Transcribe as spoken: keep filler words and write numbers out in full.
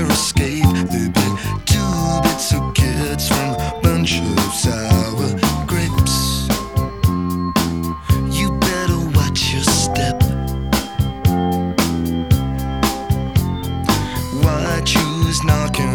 escape. They bit two bits of kids from a bunch of sour grapes. You better watch your step. Watch who's knocking